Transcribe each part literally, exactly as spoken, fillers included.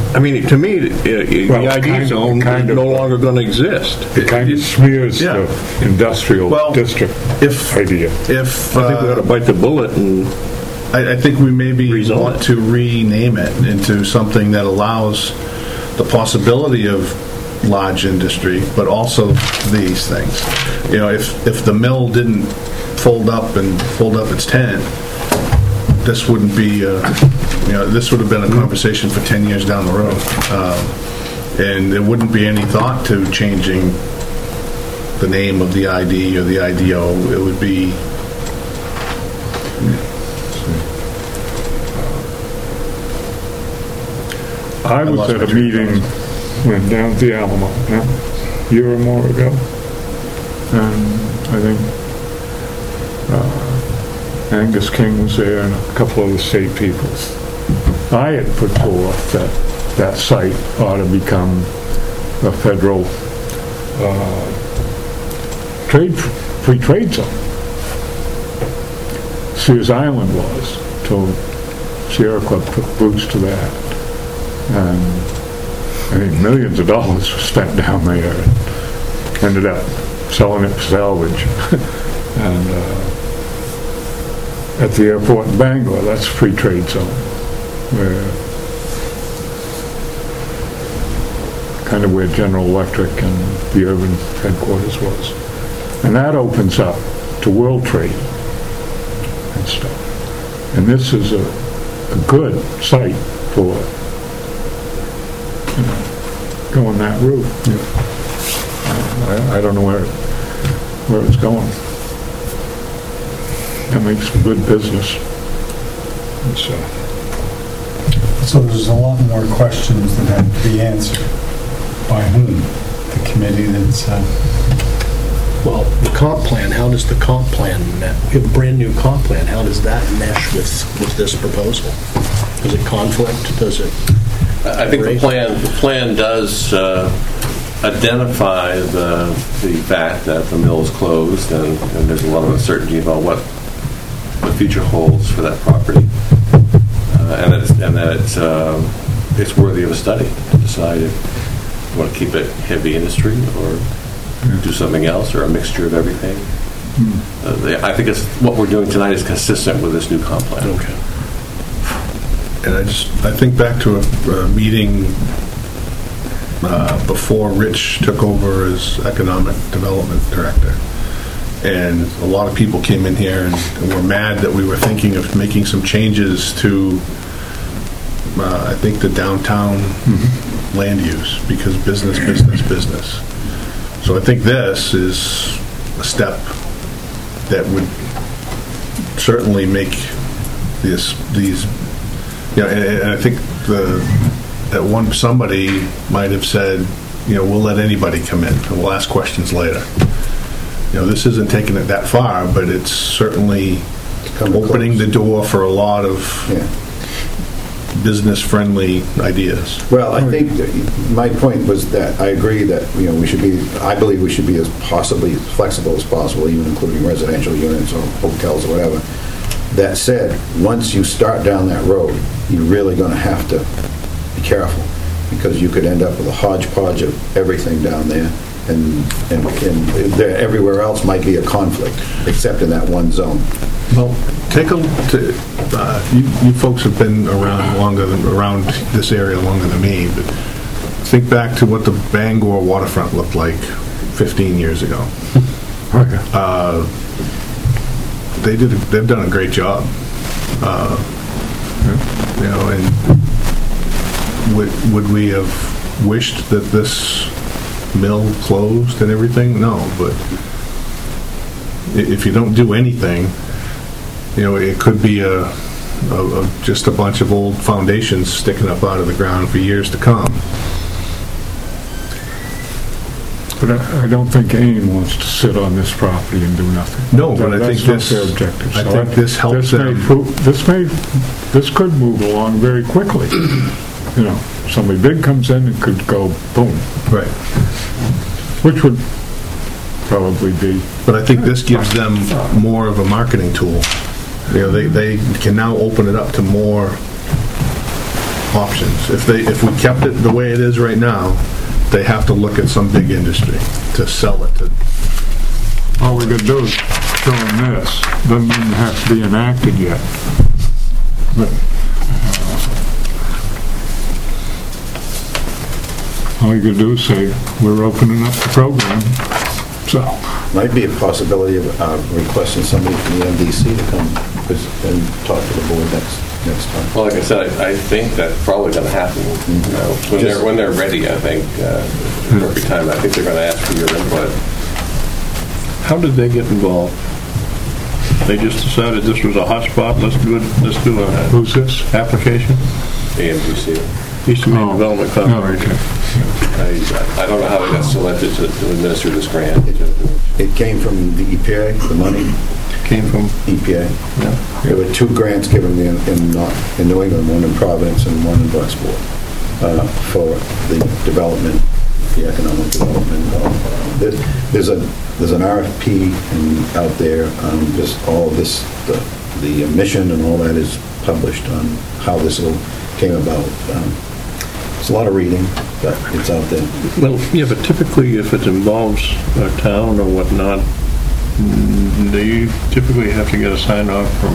I mean, to me, uh, Well, the I D kind of- zone kind is of- no longer going to exist. It kind of smears Yeah. the industrial Well, district if idea. if I think we ought to uh, bite the bullet and I, I think we maybe Rezone want it. to rename it into something that allows the possibility of large industry, but also these things. You know, if if the mill didn't fold up and fold up its tent, this wouldn't be. Uh, you know, this would have been a conversation for ten years down the road, um, and there wouldn't be any thought to changing the name of the I D or the I D O. It would be. I was lost at my a train of meeting, went down to the Alamo, yeah, a year or more ago, and I think uh, Angus King was there and a couple of the state people. I had put forth that that site ought to become a federal uh, trade, free trade zone. Sears Island was, till Sierra Club took boots to that. And I think millions of dollars were spent down there and ended up selling it for salvage. And uh, at the airport in Bangor, that's a free trade zone, where kind of where General Electric and the urban headquarters was. And that opens up to world trade and stuff. And this is a, a good site for you know, going that route. Yeah. Uh, I, I don't know where where it's going. That makes for good business. And so, So there's a lot more questions that have to be answered. By whom? The committee that's... Uh, Well, the comp plan, how does the comp plan, me- we have a brand-new comp plan, how does that mesh with, with this proposal? Does it conflict? Does it... I think the plan the plan does uh, identify the the fact that the mill is closed, and, and there's a lot of uncertainty about what the future holds for that property, uh, and it's, and that it's uh, it's worthy of a study to decide if you want to keep it heavy industry or do something else or a mixture of everything. hmm. Uh, they, I think it's what we're doing tonight is consistent with this new comp plan. Okay. And I just, I think back to a, a meeting uh, before Rich took over as economic development director. And a lot of people came in here and, and were mad that we were thinking of making some changes to, uh, I think, the downtown mm-hmm. land use, because business, business, business. So I think this is a step that would certainly make this, these Yeah, and, and I think the that one somebody might have said, you know, we'll let anybody come in and we'll ask questions later. You know, this isn't taking it that far, but it's certainly opening the door for a lot of yeah. business-friendly ideas. Well, I think that my point was that I agree that, you know, we should be, I believe we should be as possibly flexible as possible, even including residential units or hotels or whatever. That said, once you start down that road, you're really going to have to be careful, because you could end up with a hodgepodge of everything down there, and, and, and there, everywhere else might be a conflict, except in that one zone. Well, take a to, uh, you, you folks have been around longer than around this area longer than me, but think back to what the Bangor waterfront looked like fifteen years ago. Okay. Uh, they did. A, they've done a great job. Uh, you know, and would would we have wished that this mill closed and everything? No, but if you don't do anything, you know, it could be a, a, a just a bunch of old foundations sticking up out of the ground for years to come. But I, I don't think AIM wants to sit on this property and do nothing. No, but That- I think that's this. not their objective. I So think this helps this may them. pro- This may, this could move along very quickly. You know, somebody big comes in and could go boom, Right. which would probably be. But I think this gives them more of a marketing tool. You know, they, they can now open it up to more options. If they, if we kept it the way it is right now, they have to look at some big industry to sell it to. All we could do is show them this. Doesn't even have to be enacted yet. But uh, all you could do is say, we're opening up the program. So, Might be a possibility of uh, requesting somebody from the M D C to come and talk to the board next next time. Well, like I said, I, I think that's probably going to happen. You know, when they're when they're ready, I think uh, every time I think they're going to ask for your input. How did they get involved? They just decided this was a hot spot, let's do it, let's do a who's this? application? A M D C. Eastern Maine Oh. Development Oh, Corporation. okay. I, I don't know how they got selected to, to administer this grant. It came from the E P A, the money, Came from, E P A. yeah. There were two grants given in, in, uh, in New England, one in Providence and one in Bucksport, uh, for the development, the economic development. Uh, there, there's a there's an R F P in, out there. Um, just all this, the, the mission and all that is published on how this all came about. Um, it's a lot of reading, but it's out there. Well, yeah, but typically if it involves a town or whatnot, mm, do you typically have to get a sign off from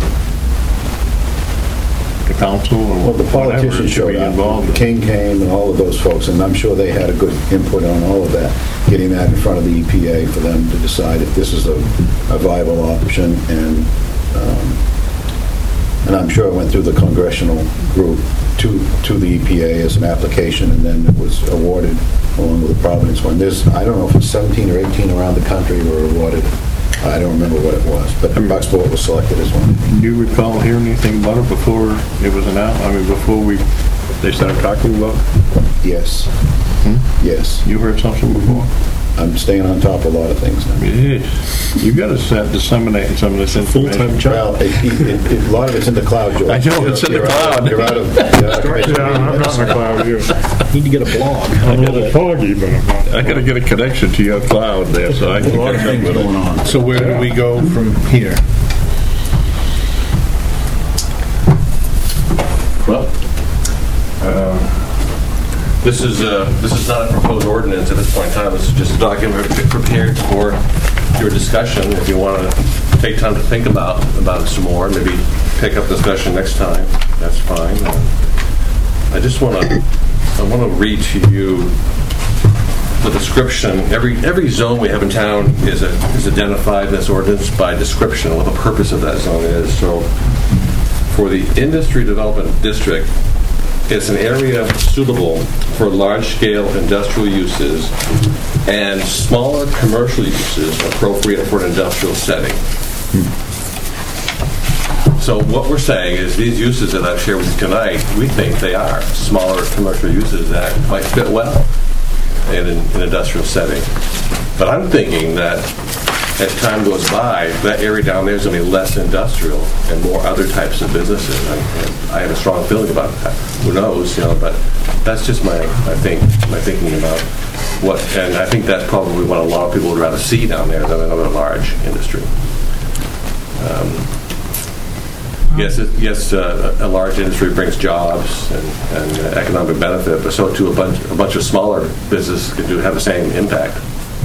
the council or Well, the whatever politicians to showed be up. involved? King came and all of those folks, and I'm sure they had a good input on all of that, getting that in front of the E P A for them to decide if this is a, a viable option. And um, and I'm sure it went through the congressional group to to the E P A as an application, and then it was awarded along with the Providence one. There's, I don't know if it's seventeen or eighteen around the country were awarded. I don't remember what it was, but Bucksport was selected as one. Do you recall hearing anything about it before it was announced? I mean, before we, they started talking about it? Yes. Yes. You heard something before? I'm staying on top of a lot of things now. Yes. You got to start disseminating some of this information. Well, it, it, it, a lot of it's in the cloud, George. I know, it's in the You're out- cloud. You're out of, you're out of commission. Yeah, I'm not in the cloud either. Need to get a blog. I'm a little foggy, but I'm not. I got to get a connection to your cloud there so I can catch up with it. on. So where do we go from here? Well, uh, this is uh, this is not a proposed ordinance at this point in time. This is just a document prepared for your discussion. If you want to take time to think about about it some more, maybe pick up discussion next time. That's fine. Uh, I just want to I want to read to you the description. Every every zone we have in town is a, is identified in this ordinance by description, what the purpose of that zone is. So, for the Industry Development District, it's an area suitable for large-scale industrial uses and smaller commercial uses appropriate for an industrial setting. So what we're saying is these uses that I've shared with you tonight, we think they are smaller commercial uses that might fit well in an, an industrial setting. But I'm thinking that as time goes by, that area down there is going to be less industrial and more other types of businesses. I, I have a strong feeling about that. Who knows, you know? But that's just my, I think, my thinking about what. And I think that's probably what a lot of people would rather see down there than another large industry. Um, yes, it, yes, uh, a large industry brings jobs and, and uh, economic benefit, but so too a bunch, a bunch of smaller businesses can do have the same impact.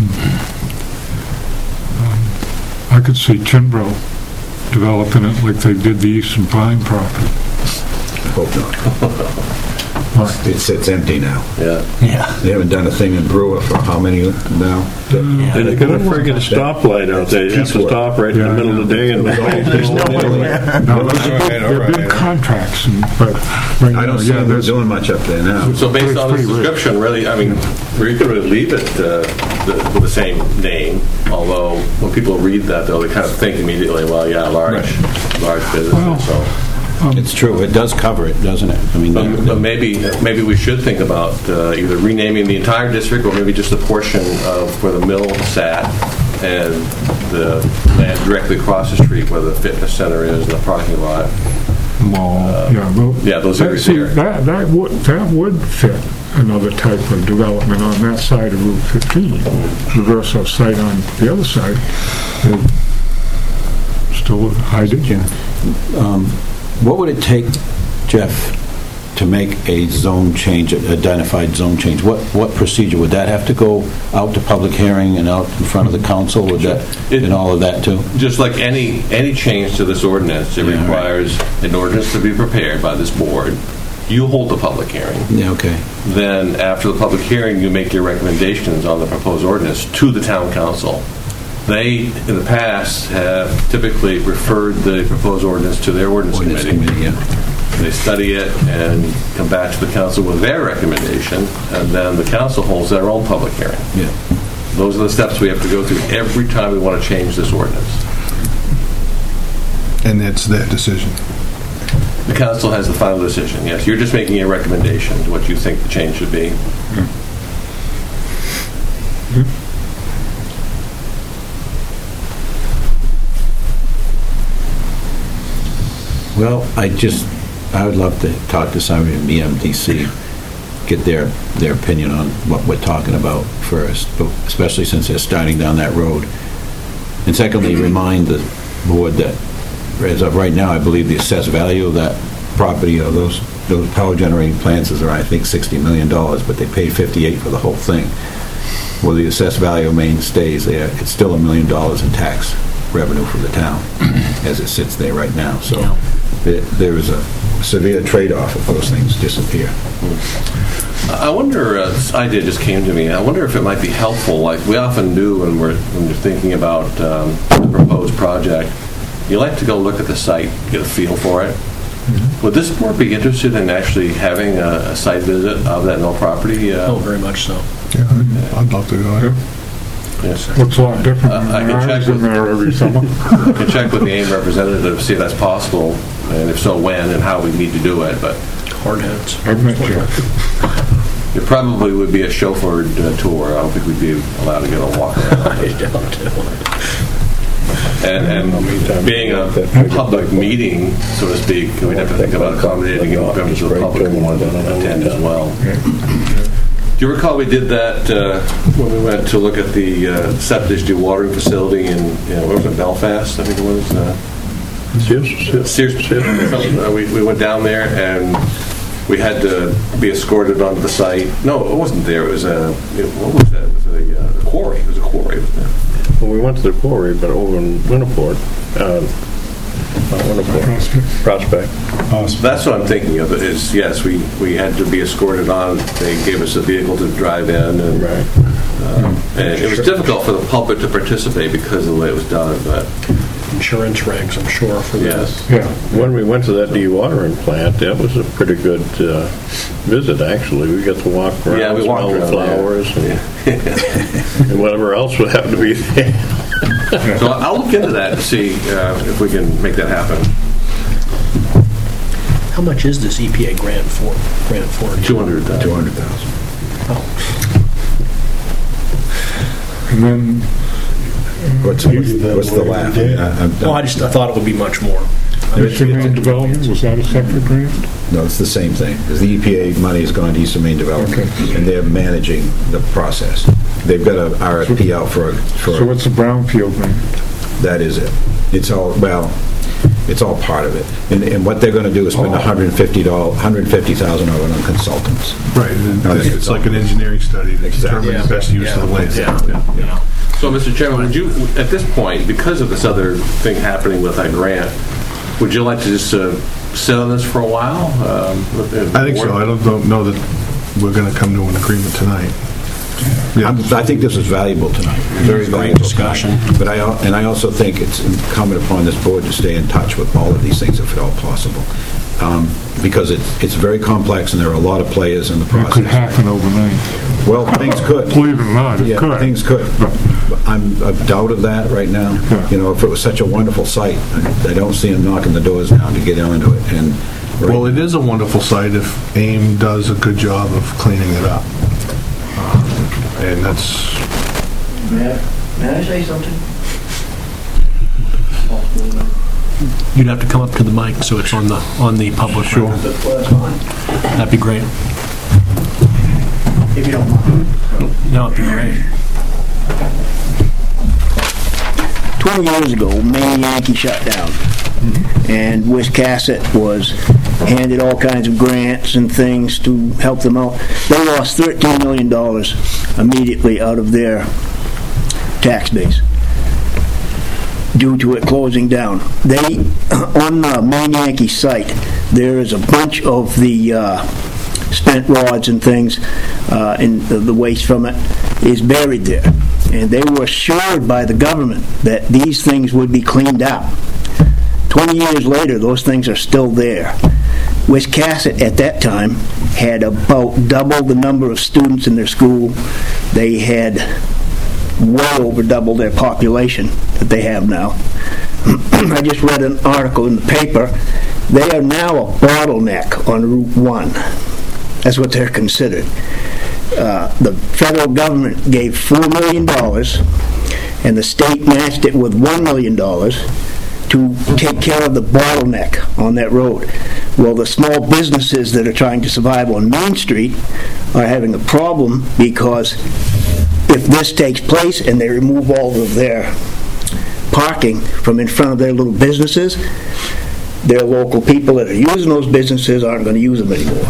I could see Chimbro developing it like they did the Eastern Pine property. Hope not. It sits empty now. Yeah. Yeah. They haven't done a thing in Brewer for how many now? And they got a friggin' stoplight out there. You have to Piecework. stop right in the Yeah, middle of the day and There's nobody there. No, those are All right, big, all they're right. big contracts, and, but right I now, don't see yeah, them there's doing much up there now. So based on this Pretty rich. description, really, I mean, we could really leave it uh, the, with the same name. Although when people read that, though, they kind of think immediately, well, yeah, large, large business. Well, so, It's true. It does cover it, doesn't it? I mean, but, but maybe maybe we should think about uh, either renaming the entire district or maybe just a portion of where the mill sat and the land directly across the street where the fitness center is and the parking lot. mall, yeah. Well, yeah, those that, areas see, there. That, that, would, that would fit another type of development on that side of Route fifteen. The Verso site on the other side is still high digit. um, what would it take, Jeff, to make a zone change, identified zone change, what, what procedure? Would that have to go out to public hearing and out in front of the council? Would that, It- and all of that too? Just like any, any change to this ordinance, it Yeah, right. requires an ordinance to be prepared by this board. You hold the public hearing. Yeah, okay. Then, after the public hearing, you make your recommendations on the proposed ordinance to the town council. They, in the past, have typically referred the proposed ordinance to their ordinance Ordinance committee. committee, yeah. They study it and come back to the council with their recommendation, and then the council holds their own public hearing. Yeah. Those are the steps we have to go through every time we want to change this ordinance. And it's their decision. The council has the final decision, yes. You're just making a recommendation to what you think the change should be. Well, I just, I would love to talk to somebody from E M D C, get their, their opinion on what we're talking about first, but especially since they're starting down that road. And secondly, remind the board that, as of right now, I believe the assessed value of that property, of those, those power generating plants is around, I think, sixty million dollars, but they paid fifty-eight for the whole thing. Well, the assessed value of Maine stays there, it's still a million dollars in tax revenue for the town, as it sits there right now, so there, there is a severe trade-off if those things disappear. I wonder, uh, this idea just came to me, I wonder if it might be helpful, like we often do when we're, when you're thinking about um, the proposed project, you like to go look at the site, get a feel for it. Mm-hmm. Would this board be interested in actually having a, a site visit of that mill property? Uh, Oh, very much so. Yeah, I'd, I'd love to go ahead. yes. What's a lot different Uh, than I can when I check was in with- there every summer? I can check with the AIM representative to see if that's possible, and if so, when and how we need to do it, but Hard hats. I've met you. it probably would be a chauffeured uh, tour. I don't think we'd be allowed to get a walk around. I doubt it. And, and being a public meeting, so to speak, we'd have to think about accommodating members of the public who want to attend as well. Do you recall we did that uh, when we went to look at the uh, septic dewatering facility in, you know, where was it, Belfast, I think it was? Uh, Sears, Sears, uh, we, we went down there and we had to be escorted onto the site. No, it wasn't there. It was a, it, what was that? It was a, uh, a quarry. It was a quarry, wasn't it? Well, we went to the quarry, but over in Winniport, uh, not Winniport, Prospect. That's what I'm thinking of, is, yes, we, we had to be escorted on. They gave us a vehicle to drive in. And, Right. uh, and it was difficult for the public to participate because of the way it was done, but Insurance regs, I'm sure, for yes. this. Yeah. When we went to that dewatering plant, that was a pretty good uh, visit, actually. We got to walk around, Yeah, we walked smell the around there. flowers, and, and whatever else would happen to be there. So I'll look into that to see uh, if we can make that happen. How much is this E P A grant for? Grant for? two hundred thousand. two hundred thousand. Oh. And then, What's, what's what's the laugh? I- I'm- Well, I just, I thought it would be much more. Eastern Maine Development, was that a separate grant? No, it's the same thing. 'Cause the E P A money has gone to Eastern Maine Development, Okay. and they're managing the process. They've got a R F P out for, a- So for, what's the brownfield grant? that is it. It's all, well, it's all part of it. And, and what they're gonna do is spend Oh. one hundred fifty dollars, one hundred fifty thousand dollars on consultants. Right, and No, it's like an engineering study to Exactly. determine the best use of the land. Yeah. So, Mister Chairman, would you, at this point, because of this other thing happening with that grant, would you like to just uh, sit on this for a while? Um, with the I think so. board? I don't, don't know that we're going to come to an agreement tonight. I'm- I think this is valuable tonight, very valuable discussion. tonight. But I, al- and I also think it's incumbent upon this board to stay in touch with all of these things if at all possible. Um, Because it's, it's very complex and there are a lot of players in the It could process. happen overnight. Well, things could. Believe it or not, it Yeah, could. things could. But- But I'm a doubt of that right now. Yeah. You know, if it was such a wonderful site, I I don't see them knocking the doors down to get into it. And Well, it is a wonderful site if AIM does a good job of cleaning it up. Um, And that's, May I, may I say something? You'd have to come up to the mic so it's on the, on the public. Sure. Before that's on, That'd be great. if you don't mind. No, it'd be great. twenty years ago, Maine Yankee shut down. And Wiscasset was handed all kinds of grants and things to help them out. They lost thirteen million dollars immediately out of their tax base due to it closing down. They, on the Main Yankee site, there is a bunch of the uh, spent rods and things, uh, and the, the waste from it is buried there. And they were assured by the government that these things would be cleaned out. twenty years later, those things are still there. Wiscasset at that time had about double the number of students in their school. They had well over double their population that they have now. I just read an article in the paper. They are now a bottleneck on Route one. That's what they're considered. Uh, the federal government gave four million dollars, and the state matched it with one million dollars to take care of the bottleneck on that road. Well, the small businesses that are trying to survive on Main Street are having a problem because if this takes place and they remove all of their parking from in front of their little businesses, their local people that are using those businesses aren't going to use them anymore.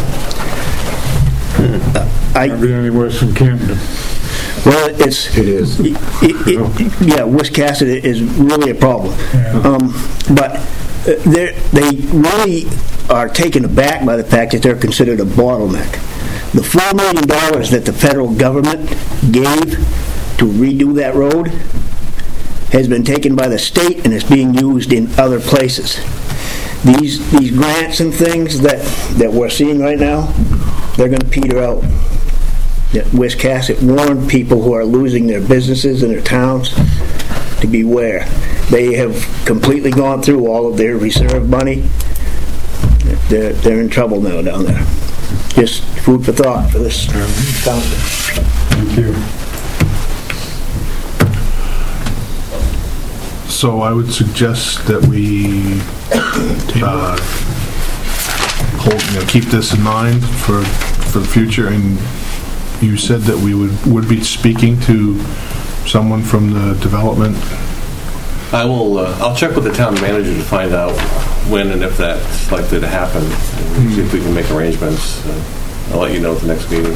Uh, I, Can't be any worse than Camden. well, it's It is. It, it, it, yeah, Wiscasset is really a problem. Um, but uh, they're- they really are taken aback by the fact that they're considered a bottleneck. The four million dollars that the federal government gave to redo that road has been taken by the state and is being used in other places. These these grants and things that, that we're seeing right now, they're going to peter out. That Wiscasset warned people who are losing their businesses and their towns to beware. They have completely gone through all of their reserve money. They're, they're in trouble now down there. Just food for thought for this council. Thank you. So I would suggest that we uh, hold, you know, keep this in mind for for the future. And you said that we would would be speaking to someone from the development. I will, uh, I'll check with the town manager to find out when and if that's likely to happen, and see if we can make arrangements. Uh, I'll let you know at the next meeting.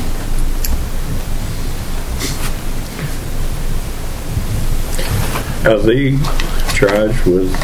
Are they charged with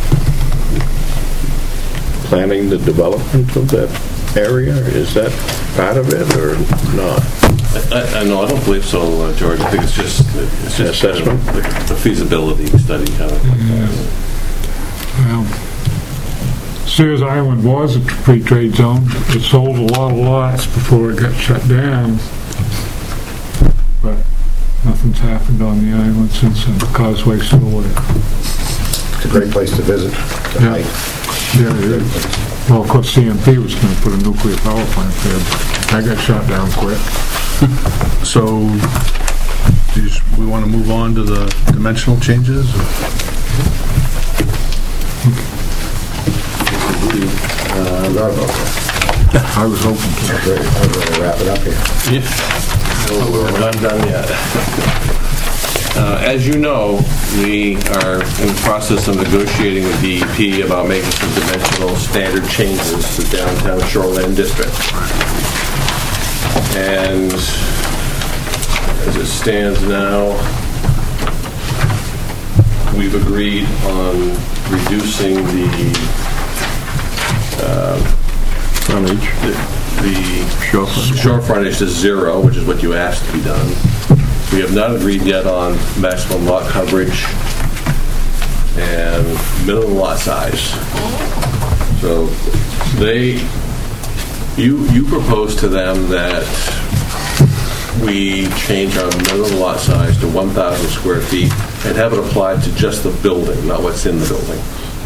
planning the development of that area? Is that part of it or not? I, I, no, I don't believe so, uh, George. I think it's just it's just Assessment? uh, the, the feasibility study kind of. Well, Sears Island was a free trade zone. It sold a lot of lots before it got shut down. But nothing's happened on the island since, and the causeway's still there. It's a great place to visit tonight. Yeah, it is. Well, of course, C M P was going to put a nuclear power plant there, but that got shut down quick. So do you, we want to move on to the dimensional changes? Or? Uh, forgot about that. I was hoping to. I'd rather- I'd rather wrap it up here. Yeah. We're not done yet. Uh, as you know, we are in the process of negotiating with D E P about making some dimensional standard changes to downtown Shoreland District. And as it stands now, we've agreed on reducing the uh, Frontage. the, the Shore frontage. shore frontage to zero, which is what you asked to be done. We have not agreed yet on maximum lot coverage and minimum lot size. So they, you you proposed to them that we change our minimum lot size to one thousand square feet and have it applied to just the building, not what's in the building.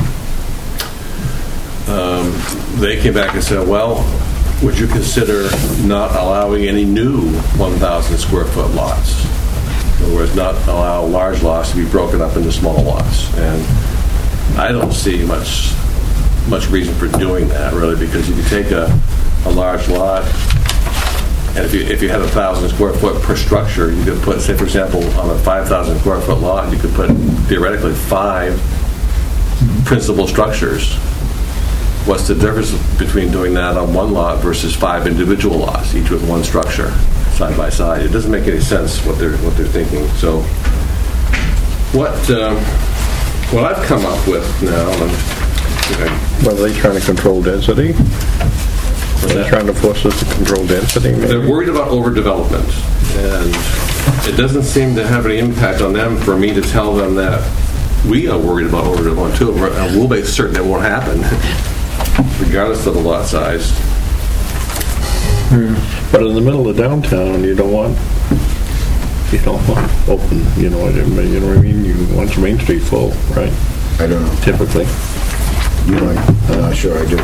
Um, they came back and said, well, would you consider not allowing any new one thousand square foot lots? In other words, not allow large lots to be broken up into small lots. And I don't see much much reason for doing that, really, because you could take a, a large lot, and if you if you had a thousand square foot per structure, you could put, say, for example, on a five thousand square foot lot, you could put theoretically five principal structures. what's the difference between doing that on one lot versus five individual lots, each with one structure, side by side? It doesn't make any sense what they're what they're thinking. So, what um, what I've come up with now, and, okay, Well, are they trying to control density? Are they trying to force us to control density? Maybe? they're worried about overdevelopment, and it doesn't seem to have any impact on them for me to tell them that we are worried about overdevelopment too, and we'll make certain it won't happen, regardless of the lot size. But in the middle of downtown, you don't want, you don't want open, you know what I mean, you know what I mean? You want Main Street full, right? I don't know. Typically. You might. I'm not sure I do.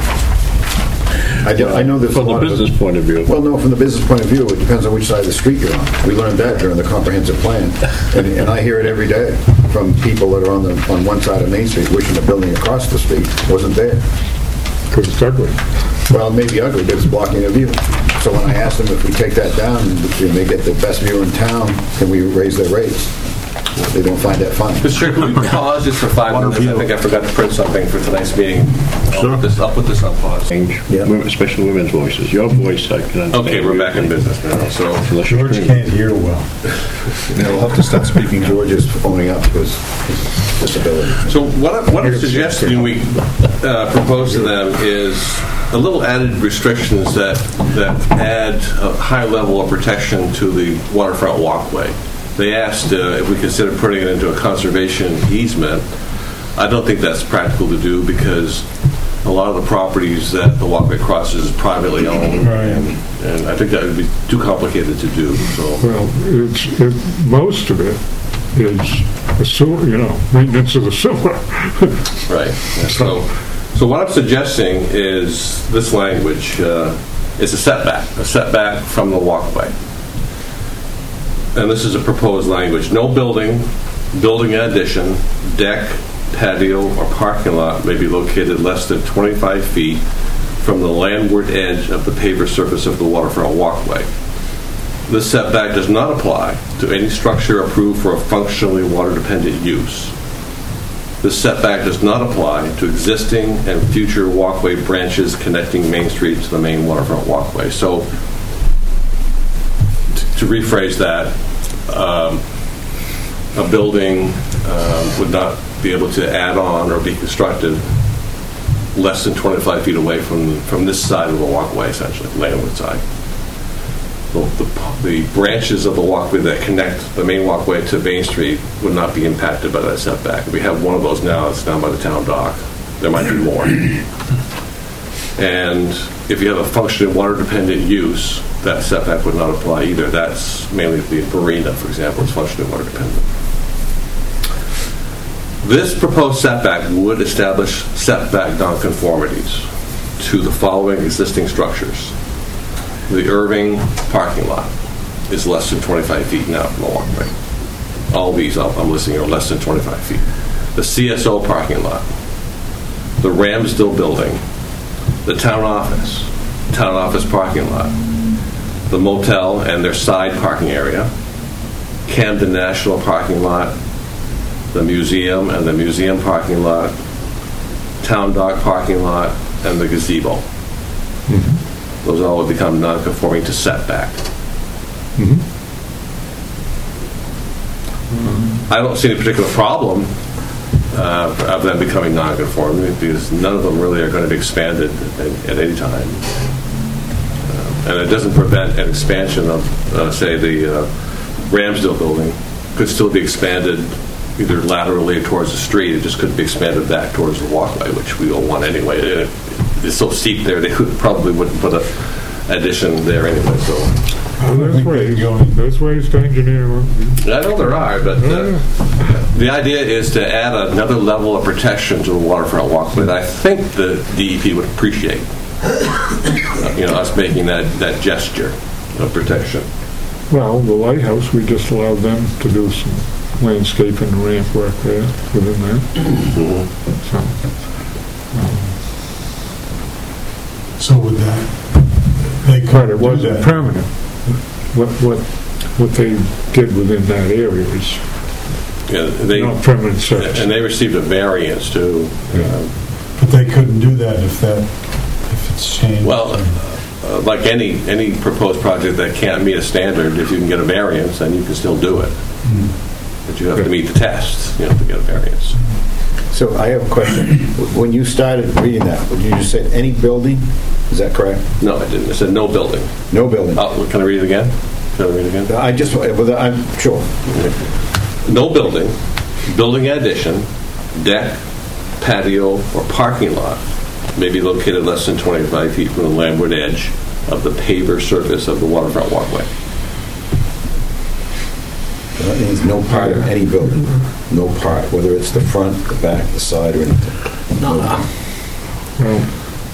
I, do, I know there's From a lot the business of, point of view. Well, no, from the business point of view, it depends on which side of the street you're on. We learned that during the comprehensive plan, and, and I hear it every day from people that are on the on one side of Main Street wishing the building across the street wasn't there. Because it's ugly. Well, it may be ugly, but it's blocking a view. So when I asked them if we take that down and they get the best view in town, can we raise their rates? They don't find that funny. Mister Chair, could we pause just for five minutes? I think I forgot to print something for tonight's meeting. I'll put this, I'll put this on pause. Change, Yeah. women- especially women's voices. Your voice, I can understand. Okay, we're back in business now. So, Unless you're George screaming. can't hear well. We'll have to start speaking. George is owning up to his his disability. so what, I, what I'm suggesting we uh, propose to them is a little added restrictions that that add a high level of protection to the waterfront walkway. They asked uh, if we consider putting it into a conservation easement. I don't think that's practical to do because a lot of the properties that the walkway crosses is privately owned, Right. and, and I think that would be too complicated to do. So, Well, it's, it, most of it is a sewer, you know, maintenance of the sewer. right. Yeah, so, so what I'm suggesting is this language uh, is a setback, a setback from the walkway. And this is a proposed language. No building, building in addition, deck, patio, or parking lot may be located less than twenty-five feet from the landward edge of the paver surface of the waterfront walkway. This setback does not apply to any structure approved for a functionally water-dependent use. This setback does not apply to existing and future walkway branches connecting Main Street to the main waterfront walkway. So, to rephrase that, um, a building um, would not be able to add on or be constructed less than twenty-five feet away from from this side of the walkway, essentially, landward side. The, the, the branches of the walkway that connect the main walkway to Main Street would not be impacted by that setback. We have one of those now. It's down by the town dock. There might be more. And if you have a functioning water-dependent use, that setback would not apply either. That's mainly the marina, for example, is functioning water-dependent. This proposed setback would establish setback nonconformities to the following existing structures. The Irving parking lot is less than twenty-five feet now from the walkway. All these I'm listing are less than twenty-five feet. The C S O parking lot, the Ramsdale building, the town office, town office parking lot, the motel and their side parking area, Camden National parking lot, the museum and the museum parking lot, town dock parking lot, and the gazebo. Mm-hmm. Those all would become non-conforming to setback. Mm-hmm. I don't see any particular problem uh, of them becoming non-conforming because none of them really are going to be expanded at, at any time. Uh, and it doesn't prevent an expansion of, uh, say, the uh, Ramsdale building could still be expanded either laterally towards the street. It just couldn't be expanded back towards the walkway, which we don't want anyway. It, it's so steep there, they could, probably wouldn't put a addition there anyway. So Well, there's ways, there's ways to engineer them. I know there are, but uh, the idea is to add another level of protection to the waterfront walkway that I think the D E P would appreciate. Uh, you know, us making that, that gesture of protection. Well, the lighthouse, we just allowed them to do some landscaping and ramp work there within that. Mm-hmm. So, So with that, they but could it do wasn't that. permanent. What, what, what they did within that area is Yeah, they, not permanent service. and they received a variance too. Yeah. Uh, But But they couldn't do that if that, if it's changed. Well, uh, like any any proposed project that can't meet a standard, if you can get a variance, then you can still do it. Mm. But you have to meet the tests, you know, to get a variance. So I have a question. When you started reading that, you just said any building? Is that correct? No, I didn't. I said no building. No building. Oh, can I read it again? Can I read it again? I just, well, I'm sure. No building, building addition, deck, patio, or parking lot may be located less than twenty-five feet from the landward edge of the paver surface of the waterfront walkway. That means no part of any building. No part, whether it's the front, the back, the side, or anything. No, no. Well,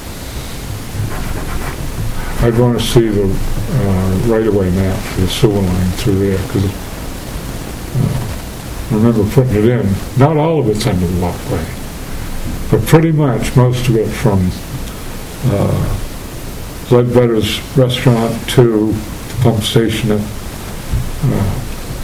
I'd want to see the uh, right-of-way map for the sewer line through there, because uh, I remember putting it in. Not all of it's under the walkway, but pretty much most of it from uh, Ledbetter's restaurant to the pump station at, uh,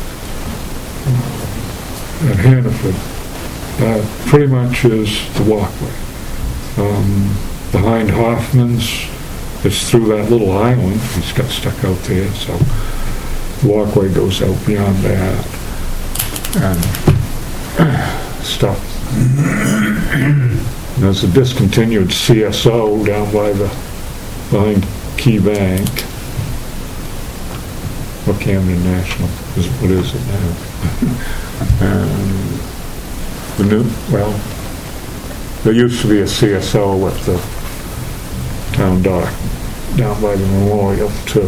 at Hannaford. That pretty much is the walkway. Um, behind Hoffman's, it's through that little island. It's got stuck out there, so the walkway goes out beyond that and stuff. There's a discontinued C S O down by the behind Key Bank. Or Camden National is what is it now? And the new, well, there used to be a C S O at the town dock down by the memorial too.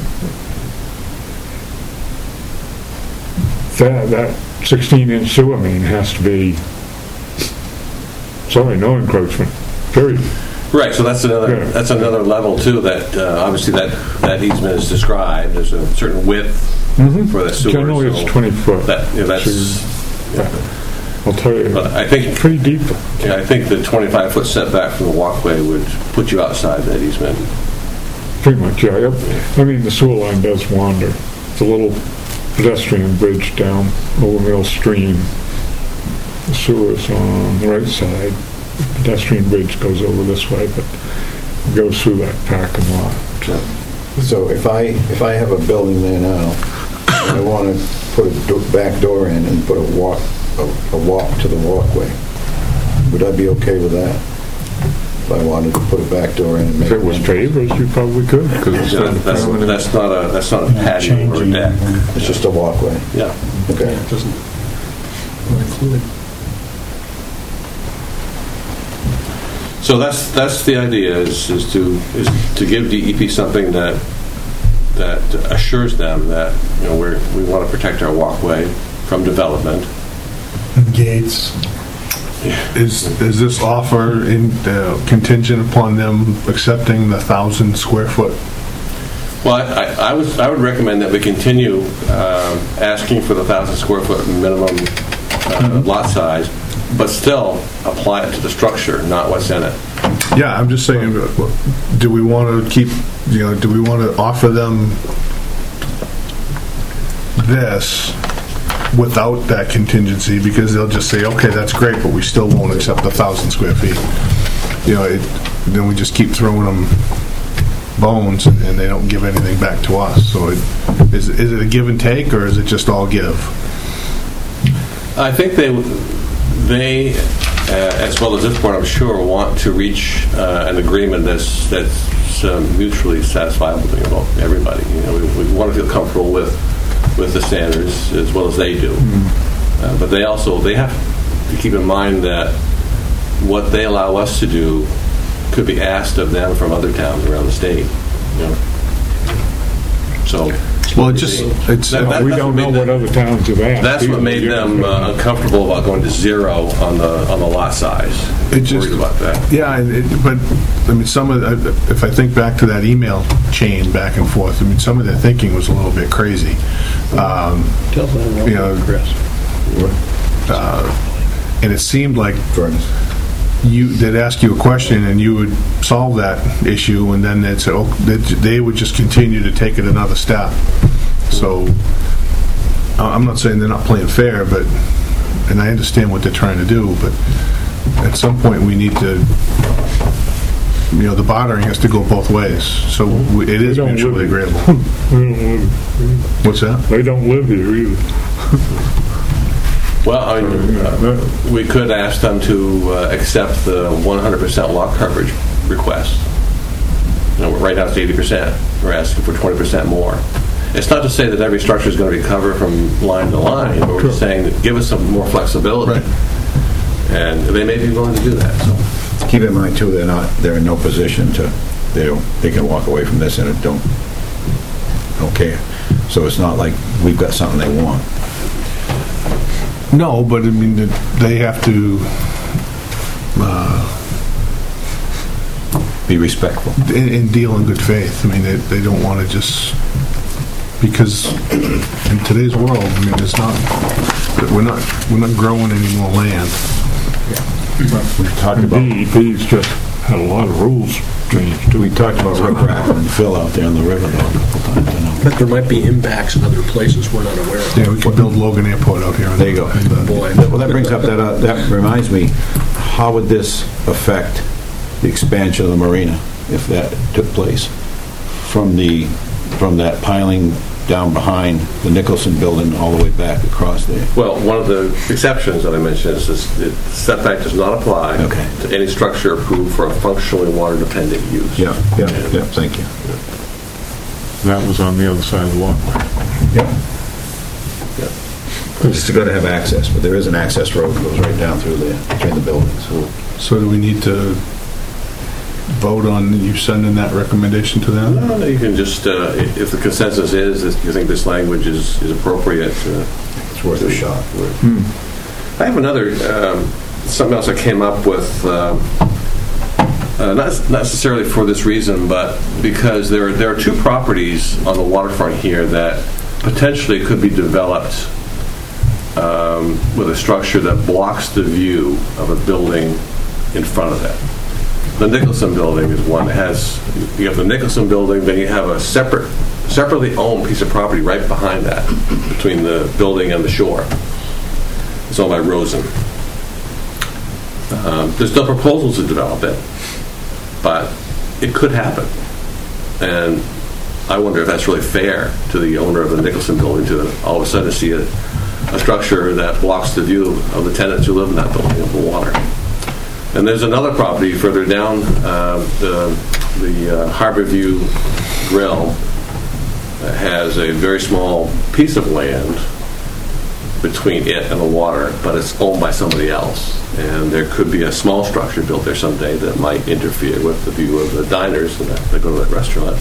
That that sixteen inch sewer main has to be, sorry, no encroachment, period. Right, so that's another Yeah. that's another level too. That uh, obviously that that easement is described. There's a certain width Mm-hmm. for the sewer. Generally, so it's twenty foot. That, you know, that's. So, yeah. I'll tell you, But I think pretty deep. Yeah, I think the twenty-five foot setback from the walkway would put you outside that easement. Pretty much, yeah. Yep. I mean, the sewer line does wander. It's a little pedestrian bridge down over Mill Stream. The sewer's on the right side. The pedestrian bridge goes over this way, but it goes through that parking lot. So if I, if I have a building there now, and I want to put a do- back door in and put a walk, a, a walk to the walkway, would I be okay with that? If I wanted to put a back door in and make If it was pavers, you probably could, because it's Yeah, not that's, permanent. that's not a that's not a patio or a deck. It's just a walkway. Yeah. Okay. It doesn't include. So that's that's the idea is is to is to give D E P something that that assures them that you know we we want to protect our walkway from development. Gates. Is is this offer in uh, contingent upon them accepting the thousand square foot? Well, I, I, I was I would recommend that we continue uh, asking for the thousand square foot minimum uh, lot size, but still apply it to the structure, not what's in it. Yeah, I'm just saying, do we want to keep, you know, do we want to offer them this without that contingency? Because they'll just say, okay, that's great, but we still won't accept the thousand square feet. You know, it, then we just keep throwing them bones and, and they don't give anything back to us. So it, is, is it a give and take, or is it just all give? I think they they uh, as well as this board, I'm sure, want to reach uh, an agreement that's that's um, mutually satisfiable to everybody. You know, we, we want to feel comfortable with with the standards as well as they do. Mm. Uh, but they also they have to keep in mind that what they allow us to do could be asked of them from other towns around the state. You know, so. Well, it just it's That- that- we that's don't what know made what them- other towns have asked. That's what either. made Yeah. them uh, uncomfortable about going to zero on the on the lot size. It just- Worried about that. Yeah, and it, but I mean, some of the, if I think back to that email chain back and forth, I mean, some of their thinking was a little bit crazy. Um, Tell them, You know, Chris. uh, and it seemed like Furnace. you they'd ask you a question and you would solve that issue, and then they'd say, oh, they'd- they would just continue to take it another step. So uh, I'm not saying they're not playing fair, but and I understand what they're trying to do, but at some point, we need to, you know, the bartering has to go both ways, so we- it is They don't mutually live- agreeable. They don't live, What's that? they don't live here either. Well, I mean, uh, we could ask them to uh, accept the one hundred percent lot coverage request. You know, right now it's eighty percent. We're asking for twenty percent more. It's not to say that every structure is going to be covered from line to line, but we're just saying that give us some more flexibility. Right. And they may be willing to do that. So. Keep in mind too, they're not, they're in no position to, they don't, they can walk away from this and it don't, don't care. So it's not like we've got something they want. No, but I mean, they have to uh, Be respectful. in, in deal in good faith. I mean, they, they don't want to just, because in today's world, I mean, it's not, we're not, we're not growing any more land. We talked about, D E P's just had a lot of rules changed too. we talked about riprap and fill out there on the river though a couple times, I know. But there might be impacts in other places we're not aware of. Yeah, we could build Logan Airport out here. There you go. Boy. Well, that brings up that, uh, that reminds me, how would this affect the expansion of the marina if that took place? From the, from that piling down behind the Nicholson building all the way back across there? Well, one of the exceptions that I mentioned is this, that setback does not apply Okay. to any structure approved for a functionally water-dependent use. Yeah, yeah, yeah, thank you. That was on the other side of the walkway. It's got to have access, but there is an access road that goes right down through there, between the buildings. So do we need to vote on you sending that recommendation to them? No, you can just, uh, if the consensus is that you think this language is, is appropriate. Uh, It's worth a shot. I have another, um, something else I came up with, um, uh, not necessarily for this reason, but because there are, there are two properties on the waterfront here that potentially could be developed um, with a structure that blocks the view of a building in front of it. The Nicholson building is one that has, you have the Nicholson building, then you have a separate, separately owned piece of property right behind that, between the building and the shore. It's owned by Rosen. Um, there's no proposal to develop it, but it could happen. And I wonder if that's really fair to the owner of the Nicholson building to all of a sudden see a, a structure that blocks the view of the tenants who live in that building of the water. And there's another property further down, uh, the, the uh, Harborview Grill that has a very small piece of land between it and the water, but it's owned by somebody else. And there could be a small structure built there someday that might interfere with the view of the diners that, that go to that restaurant.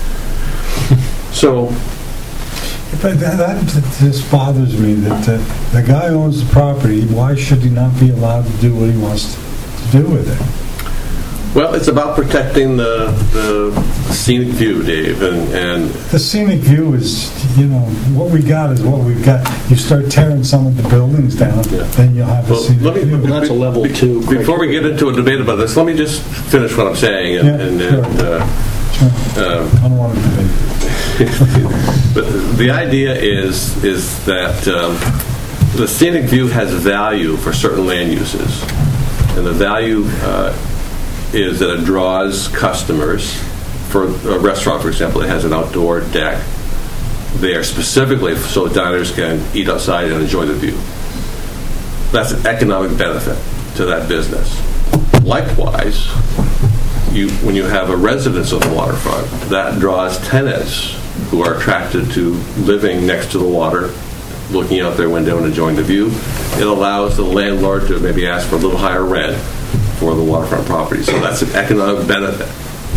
So, But that, that just bothers me, that uh, the guy owns the property, why should he not be allowed to do what he wants to do with it? well, it's about protecting the, the scenic view, Dave, and, and The scenic view is, you know, what we got is what we've got. You start tearing some of the buildings down, Yeah. then you'll have a Well, scenic let me- view. That's a level Be- two Before we get into a debate about this, let me just finish what I'm saying. And, Yeah, and, sure. and, uh, Sure. uh, I don't want to debate. but the idea is is that um, the scenic view has value for certain land uses, and the value uh, is that it draws customers. For a restaurant, for example, it has an outdoor deck there specifically so diners can eat outside and enjoy the view. That's an economic benefit to that business. Likewise, you, when you have a residence on the waterfront, that draws tenants who are attracted to living next to the water, looking out their window and enjoying the view. It allows the landlord to maybe ask for a little higher rent for the waterfront property. So that's an economic benefit.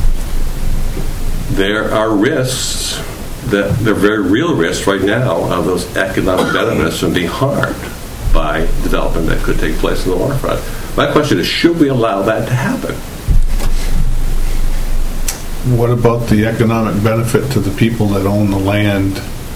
There are risks, that they're very real risks right now of those economic benefits from being harmed by development that could take place in the waterfront. My question is, should we allow that to happen? What about the economic benefit to the people that own the land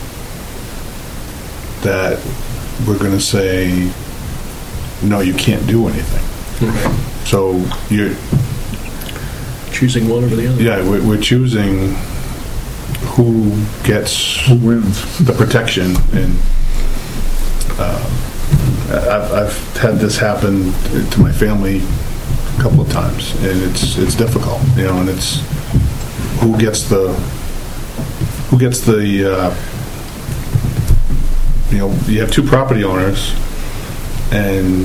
that we're going to say, no, you can't do anything? So you're, choosing one over the other. yeah, we're, we're choosing who gets Who wins? the protection, and uh, I've, I've had this happen to my family a couple of times, and it's it's difficult, you know, and it's who gets the who gets the uh, you know, you have two property owners, and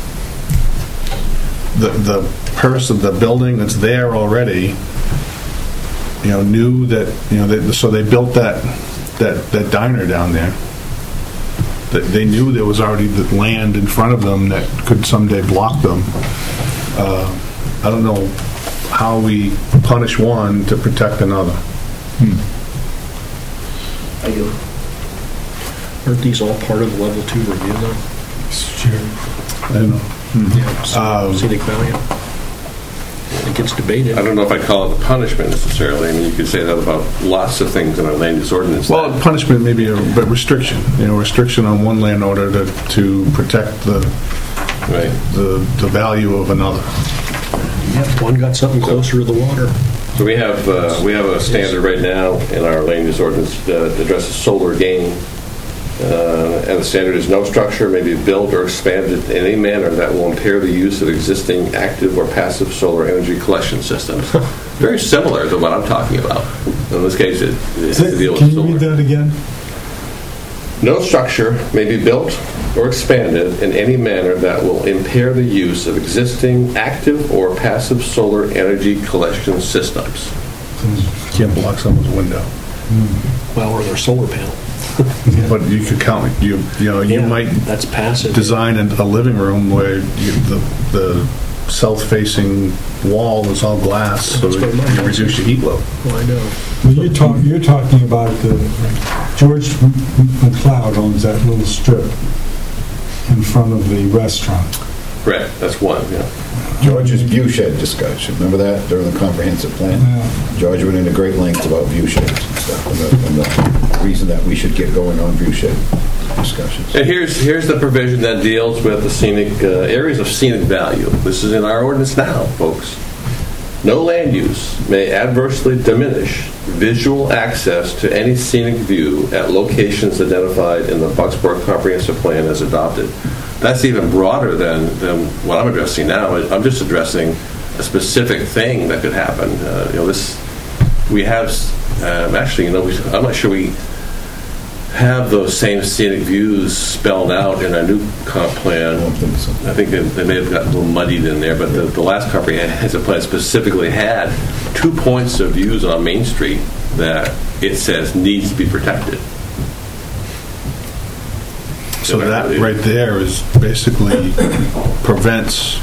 the the person, the building that's there already, you know, knew that, you know, they, so they built that that that diner down there. That they knew there was already the land in front of them that could someday block them. Uh, I don't know how we punish one to protect another. Hmm. I do. Aren't these all part of the level two review though? Sure. I don't know. Yeah, Um, scenic value. It gets debated. I don't know if I call it a punishment necessarily. I mean, you could say that about lots of things in our land use ordinance. Well, punishment may be a but restriction. You know, restriction on one landowner to to protect the right. the the value of another. Yep, one got something closer to the water. So we have uh, we have a standard right now in our land use ordinance that addresses solar gain. Uh, and the standard is no structure may be built or expanded in any manner that will impair the use of existing active or passive solar energy collection systems. Very similar to what I'm talking about. In this case, it, it's Say- to deal Can with you read solar. that again? No structure may be built or expanded in any manner that will impair the use of existing active or passive solar energy collection systems. Can't block someone's window. Well, or their solar panel. But you could count, you you know, you Yeah, might that's passive. design a a living room where you, the the south-facing wall is all glass, so That's what that mine you is. reduce your heat load. Well, I know. Well, you're talking, you're talking about the, George M- McLeod owns that little strip in front of the restaurant. Correct. That's one. Yeah. George's view shed discussion, remember that during the comprehensive plan? Yeah. George went into great lengths about view sheds and stuff, and the, and the reason that we should get going on view shed discussions. And here's here's the provision that deals with the scenic uh, areas of scenic value. This is in our ordinance now, folks. No land use may adversely diminish visual access to any scenic view at locations identified in the Bucksburg Comprehensive Plan as adopted. That's even broader than, than what I'm addressing now. I'm just addressing a specific thing that could happen. Uh, you know, this we have um, actually. You know, we, I'm not sure we have those same scenic views spelled out in our new comp plan. I don't think so. I think they, they may have gotten a little muddied in there, but the, the last comprehensive plan specifically had two points of views on Main Street that it says needs to be protected. So that right there is basically prevents.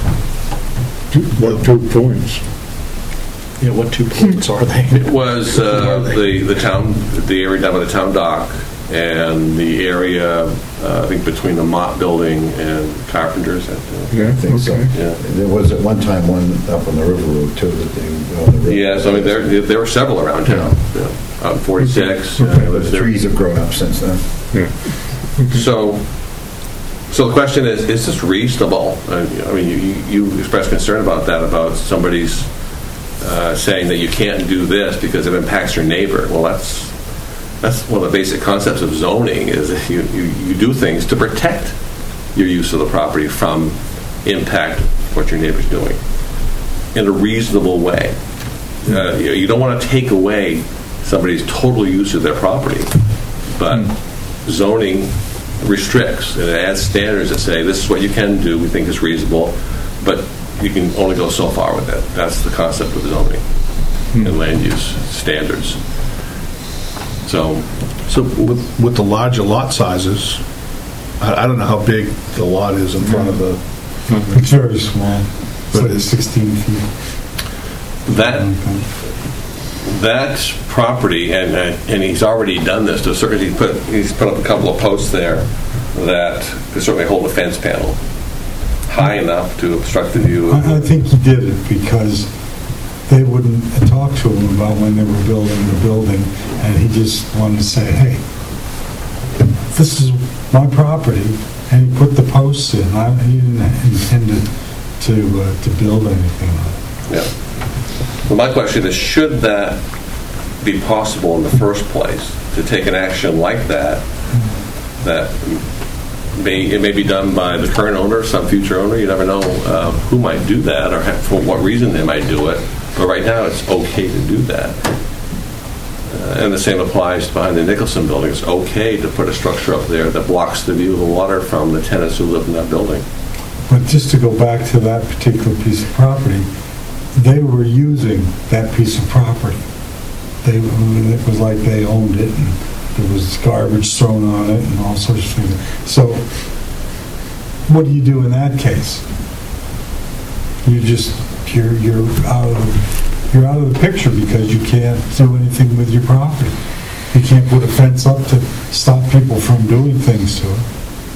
What two points? Yeah, what two points are they? It was uh, the the town, the area down by the town dock, and the area uh, I think between the Mott Building and Carpenter's. I think. Yeah, I think so. okay. Yeah. There was at one time one up on the River Road too that they on the river. Yes, I mean there there were several around town. Yeah. Out in forty-six. Okay, uh, but was the there- trees have grown up since then. Yeah. So, so the question is: is this reasonable? Uh, I mean, you, you you expressed concern about that, about somebody's uh, saying that you can't do this because it impacts your neighbor. Well, that's that's one of the basic concepts of zoning: is that you, you, you do things to protect your use of the property from impact what your neighbor's doing in a reasonable way. Uh, you, you don't want to take away somebody's total use of their property, but zoning restricts and it adds standards that say this is what you can do, we think is reasonable, but you can only go so far with it. That's the concept of zoning and land use standards. So, So with, with the larger lot sizes, I, I don't know how big the lot is in front of the. It's very small. It's But like it's- sixteen feet. that Okay. that property, and uh, and he's already done this to a certain. He put he's put up a couple of posts there that could certainly hold a fence panel high enough to obstruct the view. Of, I, I think he did it because they wouldn't talk to him about when they were building the building, and he just wanted to say, hey, this is my property, and he put the posts in. I, he didn't intend to, uh, to build anything on it. yeah. Well, my question is, should that be possible in the first place to take an action like that, that may, it may be done by the current owner, some future owner. You never know uh, who might do that or have, for what reason they might do it. But right now, it's okay to do that. Uh, and the same applies behind the Nicholson building. It's okay to put a structure up there that blocks the view of the water from the tenants who live in that building. But just to go back to that particular piece of property, they were using that piece of property. They, it was like they owned it, and there was garbage thrown on it and all sorts of things. So what do you do in that case? You just, you're, you're out of the, you're out of the picture because you can't do anything with your property. You can't put a fence up to stop people from doing things to it.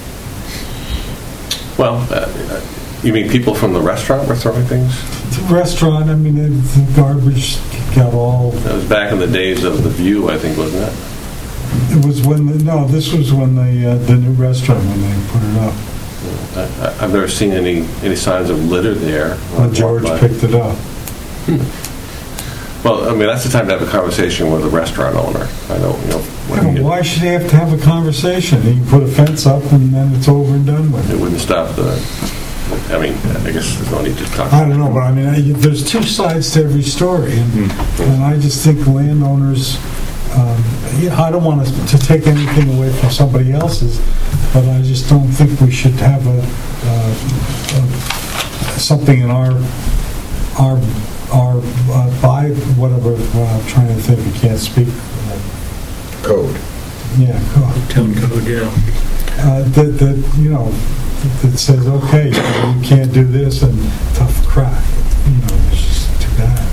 Well, uh, you mean people from the restaurant were throwing things? The restaurant, I mean, the, the garbage got all... That was back in the days of the View, I think, wasn't it? It was when, the, no, this was when the, uh, the new restaurant, when they put it up. I, I've never seen any, any signs of litter there. Well, George picked it up. Hmm. Well, I mean, that's the time to have a conversation with the restaurant owner. I don't, you know... Well, you, why should they have to have a conversation? You can put a fence up and then it's over and done with. It wouldn't stop the... I mean, I guess there's no need to talk. I don't know, but I mean, I, there's two sides to every story, and, mm-hmm. and I just think landowners... Um, you know, I don't want to, to take anything away from somebody else's, but I just don't think we should have a, uh, a something in our our our uh, by whatever. Well, I'm trying to think. I can't speak. Uh, code. Yeah, code. Town code. Yeah. Uh, that that you know that says okay, you know, you can't do this and tough crack. You know, it's just too bad.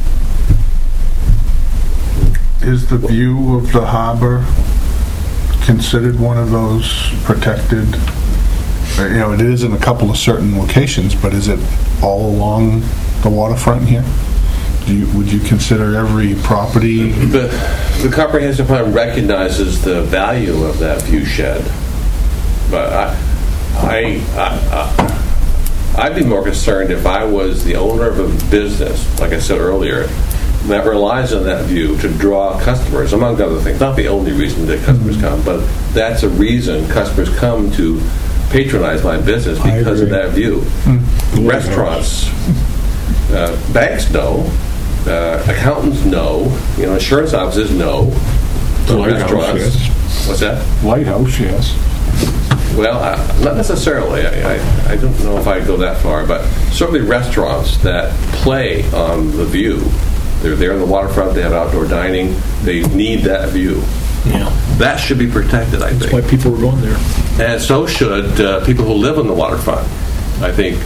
Is the view of the harbor considered one of those protected? You know, it is in a couple of certain locations, but is it all along the waterfront here? Do you, would you consider every property? The, the comprehensive plan recognizes the value of that view shed, but I, I, I, I, I'd be more concerned if I was the owner of a business, like I said earlier, that relies on that view to draw customers, among other things. Not the only reason that customers come, but that's a reason customers come to patronize my business because of that view. Mm. Restaurants, uh, banks know, uh, accountants know, you know, insurance offices know. Restaurants, yes. What's that? Lighthouse, yes. Well, uh, not necessarily. I, I, I don't know if I go that far, but certainly restaurants that play on the view. They're there on the waterfront. They have outdoor dining. They need that view. Yeah, that should be protected. I That's think. That's why people are going there. And so should uh, people who live on the waterfront. I think,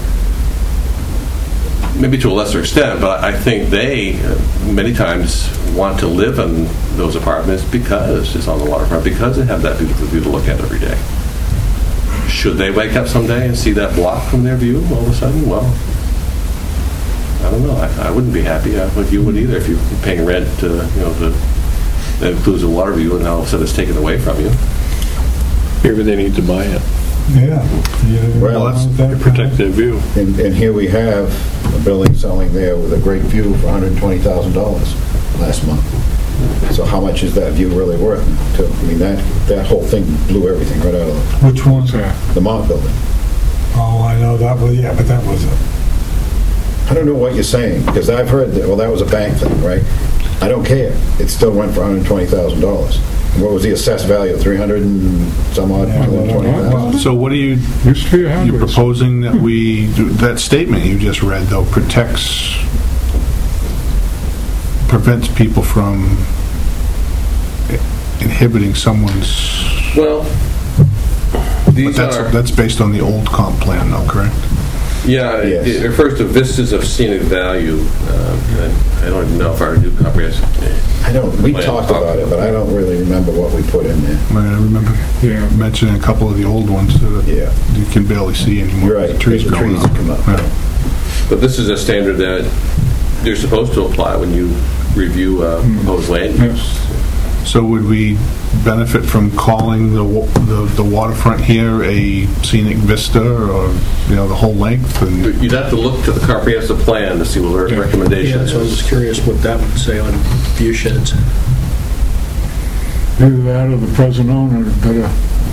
maybe to a lesser extent, but I think they uh, many times want to live in those apartments because it's on the waterfront, because they have that beautiful view to look at every day. Should they wake up someday and see that block from their view all of a sudden? Well, I don't know. I, I wouldn't be happy. I think you would either if you're paying rent, uh, you know, to, that includes a water view, and all of a sudden it's taken away from you. Maybe they need to buy it. Yeah. yeah well, that's to protect their view. And, and here we have a building selling there with a great view for one hundred twenty thousand dollars last month. So how much is that view really worth? To, I mean, that that whole thing blew everything right out of the... Which one's that? The Mont building. Oh, I know that was, yeah, but that was a... I don't know what you're saying, because I've heard that, well, that was a bank thing, right? I don't care. It still went for one hundred twenty thousand dollars. What was the assessed value? three hundred and some odd, yeah, one hundred twenty thousand. So what are you, you're proposing that we, do, that statement you just read, though, protects, prevents people from inhibiting someone's... Well, these but that's, are... That's based on the old comp plan, though, correct? Yeah, yes. it, it refers to vistas of scenic value. Uh, I don't even know if our new comprehensive... I don't, we talked about it, but I don't really remember what we put in there. I remember yeah. mentioning a couple of the old ones that yeah. you can barely see anymore. You're right. The trees, the going trees up. come up. Yeah. But this is a standard that you're supposed to apply when you review uh, mm. proposed land use. Yes. So would we benefit from calling the, the the waterfront here a scenic vista, or you know the whole length? And you'd have to look to the comprehensive plan to see what their yeah. recommendations. Yeah, so I was curious what that would say on view sheds. Either that or the present owner better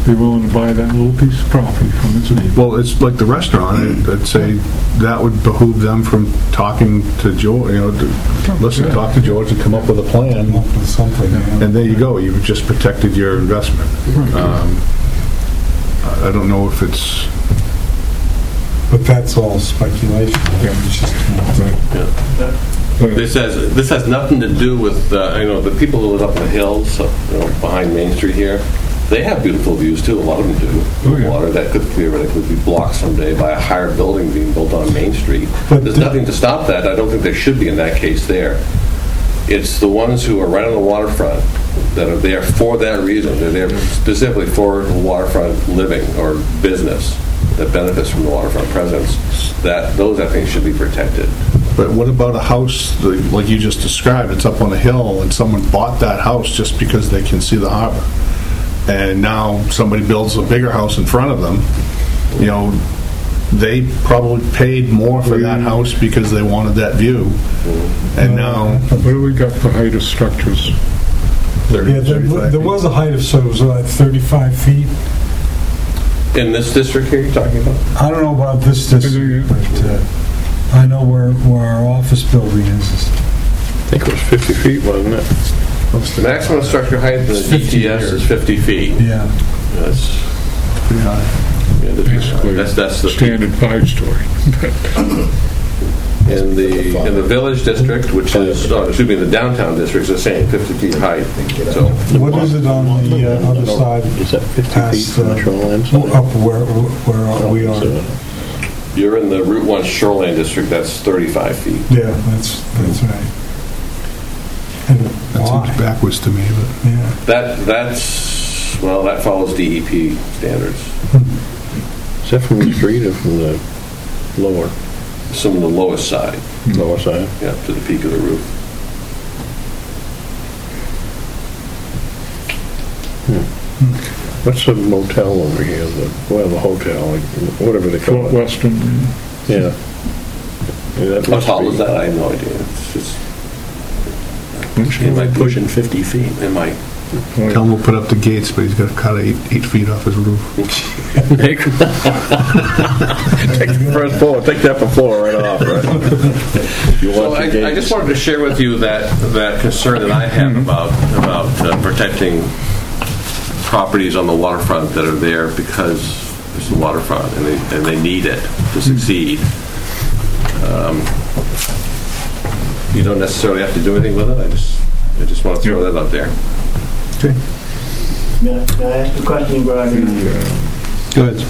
be willing to buy that little piece of property from its neighbor. Well, it's like the restaurant, I'd I'd say that would behoove them from talking to George, you know, to listen, Yeah. talk to George and come up with a Come plan, up with something. yeah. and there you go, you've just protected your investment. Right. Um, I I don't know if it's, But that's all speculation. Yeah. It's just, you know, But- This has, this has nothing to do with, uh, you know, the people who live up in the hills, uh, you know, behind Main Street here, they have beautiful views too, a lot of them do. Oh, yeah. Water that could theoretically be blocked someday by a higher building being built on Main Street. But There's the- nothing to stop that. I don't think there should be in that case there. It's the ones who are right on the waterfront that are there for that reason. They're there specifically for the waterfront living or business that benefits from the waterfront presence. That, those I think should be protected. but what about a house, like like you just described, it's up on a hill, and someone bought that house just because they can see the harbor? And now somebody builds a bigger house in front of them, you know, they probably paid more for that house because they wanted that view, and now What do we got for height of structures? thirty, Yeah, there, thirty-five there feet. was a height of, so it was like thirty-five feet. In this district here you're talking about? I don't know about this district, but uh, I know where, where our office building is. I think it was fifty feet, wasn't it? The maximum structure height in the D T S is fifty feet. Yeah. That's Pretty high. yeah, the- Basically, that's that's the peak. standard five-story. In the in the village district, which is oh, excuse me, the downtown district is the same, fifty feet height. So What is it on the uh, other side? Is that fifty feet Past, from the uh, shoreline side? Up where, where we are. you're in the Route One shoreline district. That's thirty-five feet. Yeah, that's, that's right. And That why? seems backwards to me, but Yeah. That that's well, that follows D E P standards. Is that from the street or from the lower, Some of the lowest side, lower side? yeah, to the peak of the roof. What's the motel over here, the, well, the hotel, like, whatever they call Fort it? Western, Yeah. Yeah, that How must tall be- is that? I have no idea. It's just It might be pushing fifty feet. it might. tell him we'll put up the gates, but he's got to cut eight, eight feet off his roof. Take the first floor, take that floor right off, right? You So want I, the I just gates. wanted to share with you that that concern that I have about about uh, protecting properties on the waterfront that are there because it's the waterfront and they and they need it to succeed. Um, you don't necessarily have to do anything with it. I just I just want to throw that out there. Okay. May I may I ask a question, Roger? Go ahead.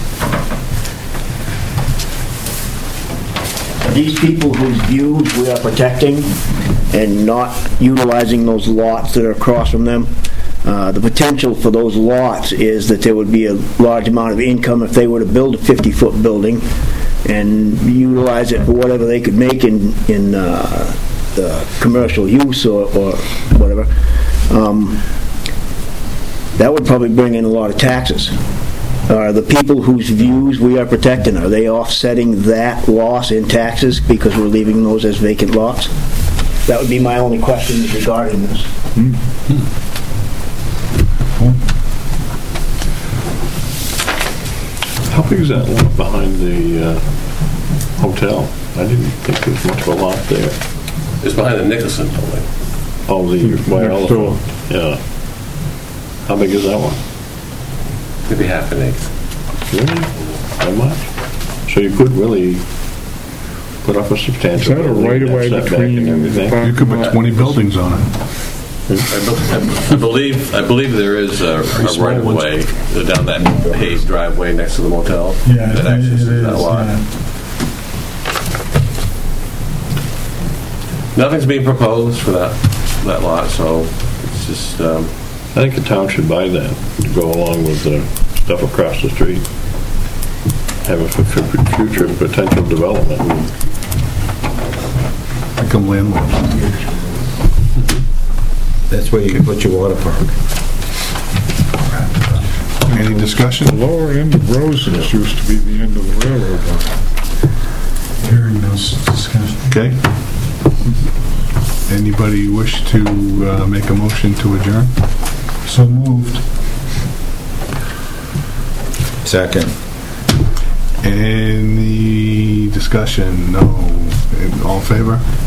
These people whose views we are protecting and not utilizing those lots that are across from them, uh, the potential for those lots is that there would be a large amount of income if they were to build a fifty-foot building and utilize it for whatever they could make in, in uh, the commercial use or, or whatever. Um, that would probably bring in a lot of taxes. Are the people whose views we are protecting, are they offsetting that loss in taxes because we're leaving those as vacant lots? That would be my only question regarding this. How big is that lot behind the uh, hotel? I didn't think there was much of a lot there. It's behind the Nicholson building. Oh, the, by Next door. elephant. Yeah. How big is that one? Maybe half an acre. Really? That much? So you could really put up a is substantial that a building, right-of-way have setback between and the everything. You could parking put lot? twenty buildings on it. I be- I believe I believe there is a, a small right of ones. way down that paved driveway next to the motel Yeah, that it accesses is, that lot. yeah. Nothing's being proposed for that that lot, so it's just um, I think the town should buy that to go along with the stuff across the street. Have it for for future potential development. Become landlords. That's where you can put your water park. Any discussion? The lower end of Roses used to be the end of the railroad line. Hearing those discussions. Okay. Anybody wish to uh, make a motion to adjourn? So moved. Second. Any discussion? No. All in favor?